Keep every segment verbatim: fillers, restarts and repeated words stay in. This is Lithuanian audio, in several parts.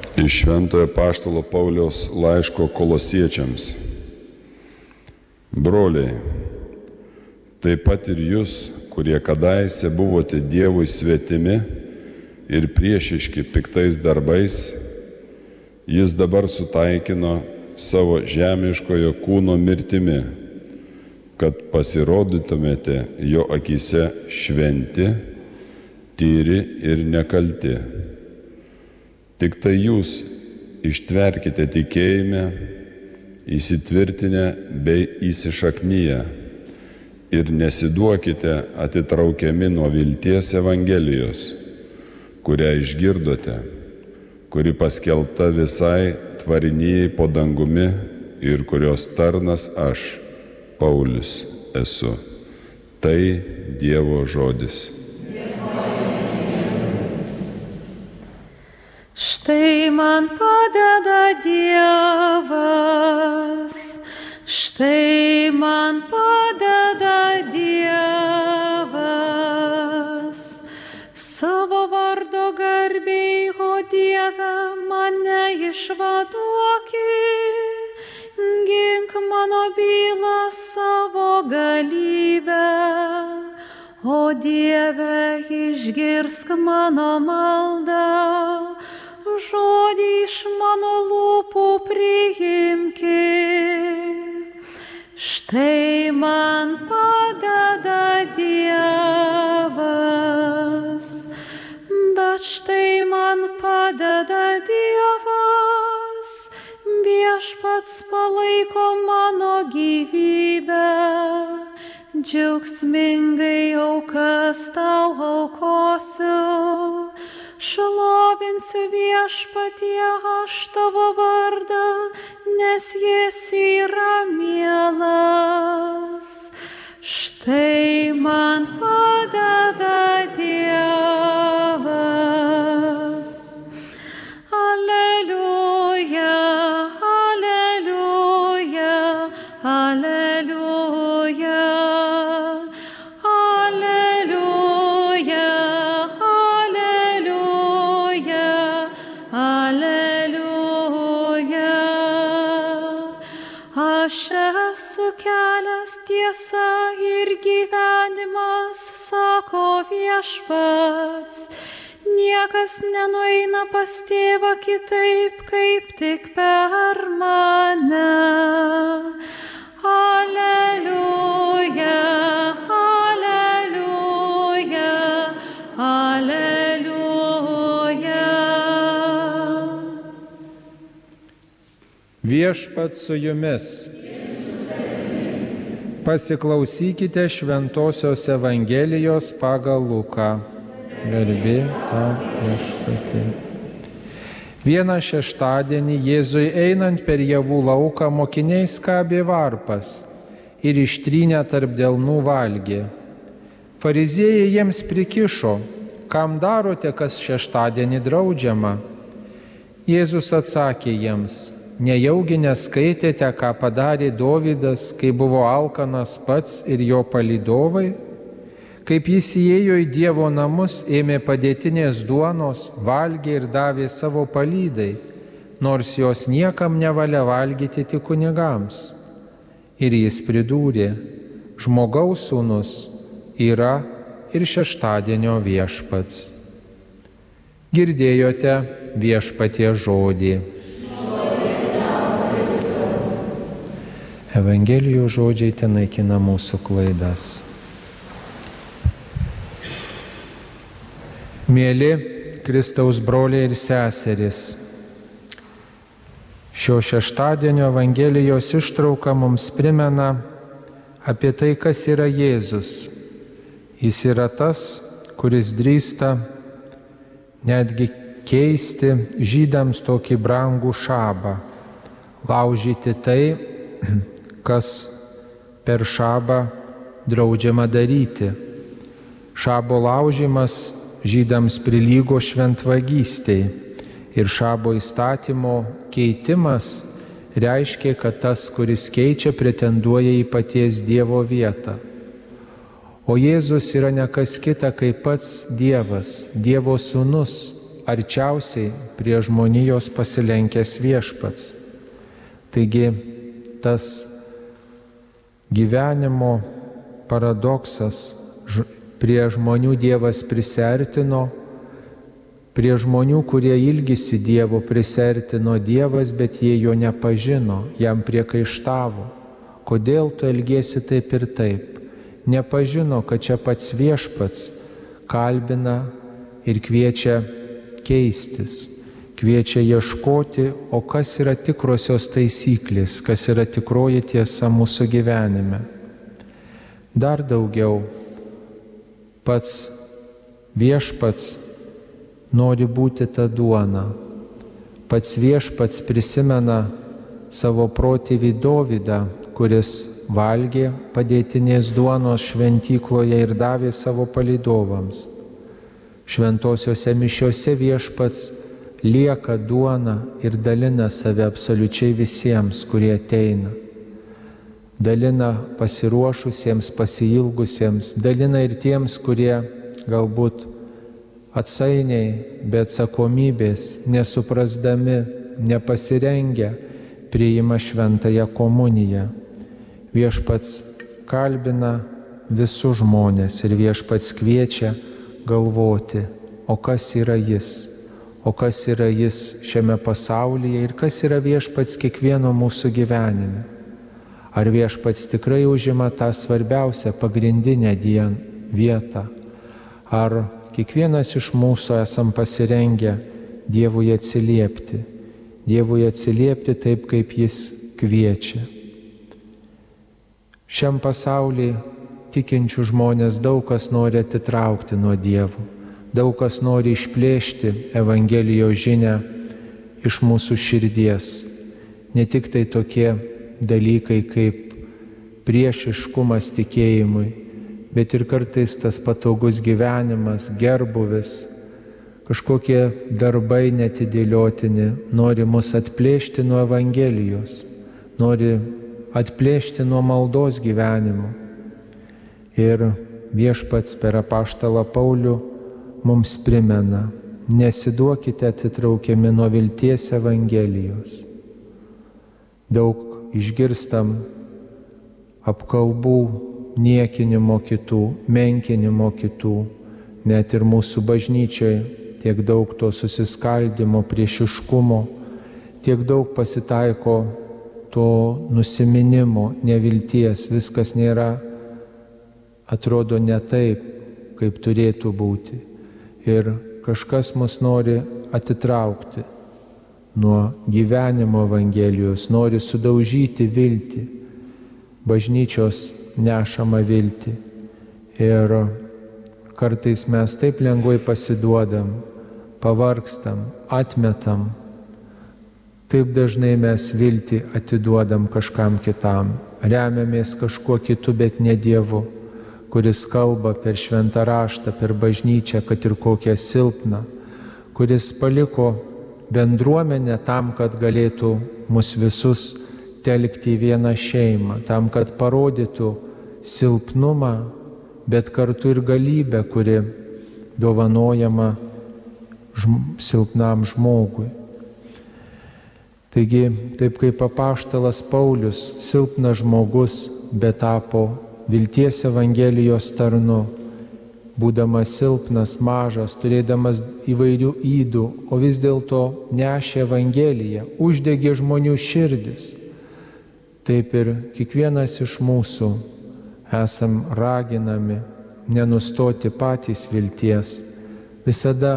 Iš Šventojo Apaštalo Pauliaus laiško Kolosiečiams. Broliai, taip pat ir jūs, kurie kadaise buvote Dievui svetimi ir priešiški piktais darbais, jis dabar sutaikino savo žemiškojo kūno mirtimi, kad pasirodytumėte jo akyse šventi, tyri ir nekalti. Tik tai jūs ištverkite tikėjime, įsitvirtinę bei įsišaknyję ir nesiduokite atitraukiami nuo vilties Evangelijos, kurią išgirdote, kuri paskelbta visai tvarinijai po dangumi ir kurios tarnas aš, Paulius, esu. Tai Dievo žodis. Štai man padeda Dievas, štai man padeda Dievas, savo vardo garbei, o Dieve, mane išvaduokit, gink mano bylą savo galybę, o Dieve, išgirsk mano maldą. Žodį iš mano lūpų priimki. Štai man padeda Dievas, bet štai man padeda Dievas, viešpats palaiko mano gyvybę, džiaugsmingai aukas tau aukosiu. Šlovinsiu viešpatie aš tavo vardą, nes jis yra mielas. Štai man padeda Dievas. Aleliuja, aleliuja, aleliuja. Aš esu kelias, tiesa ir gyvenimas, sako viešpats. Niekas nenueina pas tėvą kitaip, kaip tik per mane. Aleliuja, aleliuja, aleliuja. Viešpats su jumis. Pasiklausykite Šventosios Evangelijos pagal Luką. Garbė tau, Viešpatie. Vieną šeštadienį Jėzui einant per javų lauką mokiniai skabė varpas ir ištrynę tarp delnų valgė. Fariziejai jiems prikišo, kam darote, kas šeštadienį draudžiama? Jėzus atsakė jiems, nejaugi neskaitėte, ką padarė Dovydas, kai buvo alkanas pats ir jo palydovai? Kaip jis įėjo į Dievo namus, ėmė padėtinės duonos, valgė ir davė savo palydai, nors jos niekam nevalia valgyti tik kunigams. Ir jis pridūrė, žmogaus sūnus yra ir šeštadienio viešpats. Girdėjote Viešpatie žodį. Evangelijos žodžiai ten naikina mūsų klaidas. Mėly Kristaus broliai ir seserys, šio šeštadienio Evangelijos ištrauka mums primena apie tai, kas yra Jėzus. Jis yra tas, kuris drįsta netgi keisti žydams tokį brangų šabą, laužyti tai, kas per šabą draudžiama daryti. Šabo laužimas žydams prilygo šventvagystei ir šabo įstatymo keitimas reiškia, kad tas, kuris keičia, pretenduoja į paties Dievo vietą. O Jėzus yra ne kas kita, kaip pats Dievas, Dievo sūnus, arčiausiai prie žmonijos pasilenkęs viešpats. Taigi tas gyvenimo paradoksas, prie žmonių Dievas prisiartino, prie žmonių, kurie ilgisi Dievo, prisiartino Dievas, bet jie jo nepažino, jam priekaištavo. Kodėl tu elgiesi taip ir taip? Nepažino, kad čia pats viešpats kalbina ir kviečia keistis, kviečia ieškoti, o kas yra tikrosios taisyklės, kas yra tikroji tiesa mūsų gyvenime. Dar daugiau, pats viešpats nori būti ta duona. Pats viešpats prisimena savo protėvį Dovydą, kuris valgė padėtinės duonos šventykloje ir davė savo palydovams. Šventosiuose mišiose viešpats lieka duona ir dalina save absoliučiai visiems, kurie ateina. Dalina pasiruošusiems, pasiilgusiems, dalina ir tiems, kurie galbūt atsainiai, be atsakomybės, nesuprasdami, nepasirengę, priima šventąją komuniją. Viešpats kalbina visus žmonės ir viešpats kviečia galvoti, o kas yra jis, o kas yra jis šiame pasaulyje ir kas yra viešpats kiekvieno mūsų gyvenime. Ar viešpats tikrai užima tą svarbiausią pagrindinę dien, vietą, ar kiekvienas iš mūsų esam pasirengę Dievui atsiliepti, Dievui atsiliepti taip, kaip jis kviečia. Šiam pasaulyje tikinčių žmonės daug kas nori atitraukti nuo Dievo, daug kas nori išplėšti Evangelijos žinią iš mūsų širdies. Ne tik tai tokie dalykai kaip priešiškumas tikėjimui, bet ir kartais tas patogus gyvenimas, gerbuvis, kažkokie darbai netidėliotini nori mus atplėšti nuo Evangelijos, nori atplėšti nuo maldos gyvenimo. Ir viešpats per apaštalą Paulių mums primena, nesiduokite atitraukiami nuo vilties Evangelijos. Daug išgirstam apkalbų, niekinimo kitų, menkinimo kitų, net ir mūsų bažnyčiai tiek daug to susiskaldimo, priešiškumo, tiek daug pasitaiko to nusiminimo, nevilties, viskas nėra, atrodo ne taip, kaip turėtų būti. Ir kažkas mus nori atitraukti nuo gyvenimo Evangelijos, nori sudaužyti viltį, bažnyčios nešamą viltį. Ir kartais mes taip lengvai pasiduodam, pavargstam, atmetam. Taip dažnai mes viltį atiduodam kažkam kitam, remiamės kažkuo kitu, bet ne Dievu, kuris kalba per šventą raštą, per bažnyčią, kad ir kokią silpną, kuris paliko bendruomenę tam, kad galėtų mus visus telkti į vieną šeimą, tam, kad parodytų silpnumą, bet kartu ir galybę, kuri dovanojama žm- silpnam žmogui. Taigi, taip kaip apaštalas Paulius, silpnas žmogus, bet tapo vilties Evangelijos tarnu, būdamas silpnas, mažas, turėdamas įvairių ydų, o vis dėlto nešė Evangeliją, uždegė žmonių širdis. Taip ir kiekvienas iš mūsų esam raginami nenustoti patys vilties, visada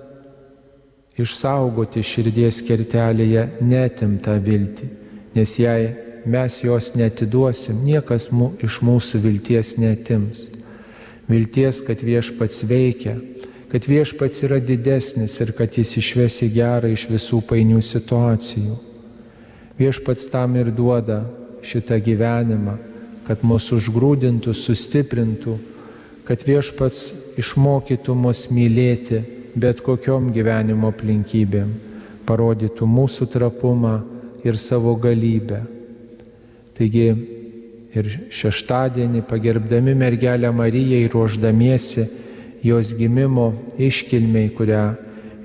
išsaugoti širdies kertelėje netimtą viltį, nes jei mes jos neatiduosim, niekas mū, iš mūsų vilties neatims. Vilties, kad viešpats veikia, kad viešpats yra didesnis ir kad jis išves į gerą iš visų painių situacijų. Viešpats tam ir duoda šitą gyvenimą, kad mus užgrūdintų, sustiprintų, kad viešpats išmokytų mus mylėti bet kokiom gyvenimo aplinkybėm, parodytų mūsų trapumą ir savo galybę. Taigi ir šeštadienį, pagerbdami mergelę Mariją ir ruošdamiesi jos gimimo iškilmei, kurią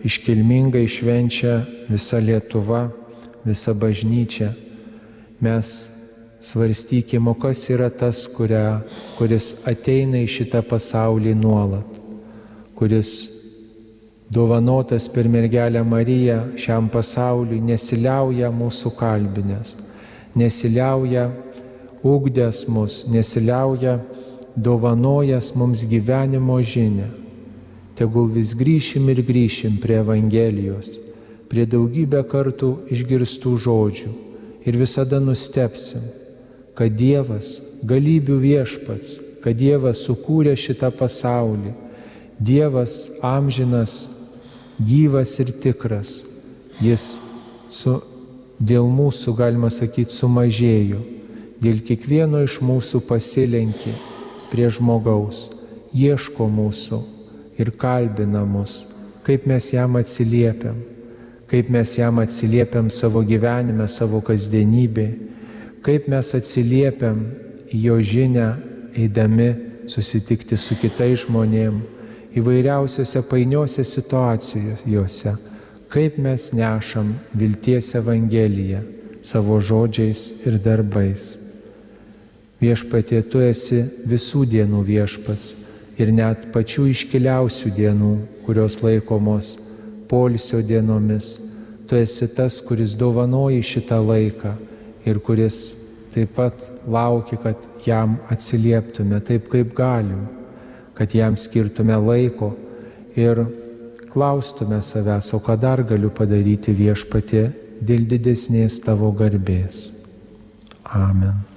iškilmingai švenčia visa Lietuva, visa bažnyčia. Mes svarstykime, o kas yra tas, kuria, kuris ateina į šitą pasaulį nuolat, kuris dovanotas per mergelę Mariją šiam pasauliui nesiliauja mūsų kalbinės, nesiliauja ugdęs mus, nesiliauja dovanojas mums gyvenimo žinią. Tegul vis grįšim ir grįšim prie Evangelijos, prie daugybę kartų išgirstų žodžių ir visada nustebsim, kad Dievas, galybių viešpats, kad Dievas sukūrė šitą pasaulį, Dievas amžinas, gyvas ir tikras, Jis su, dėl mūsų, galima sakyti, sumažėjo, dėl kiekvieno iš mūsų pasilenkė prie žmogaus, ieško mūsų ir kalbina mus, kaip mes jam atsiliepiam, kaip mes jam atsiliepiam savo gyvenime, savo kasdienybėje, kaip mes atsiliepiam į jo žinią, eidami susitikti su kitais žmonėm, įvairiausiose painiose situacijose, kaip mes nešam vilties Evangeliją savo žodžiais ir darbais. Viešpatie, tu esi visų dienų viešpats ir net pačių iškiliausių dienų, kurios laikomos poilsio dienomis. Tu esi tas, kuris dovanoji šitą laiką ir kuris taip pat laukia, kad jam atsilieptume taip, kaip galim, kad jam skirtume laiko ir klaustume savęs, o ką dar galiu padaryti, Viešpatie, dėl didesnės tavo garbės. Amen.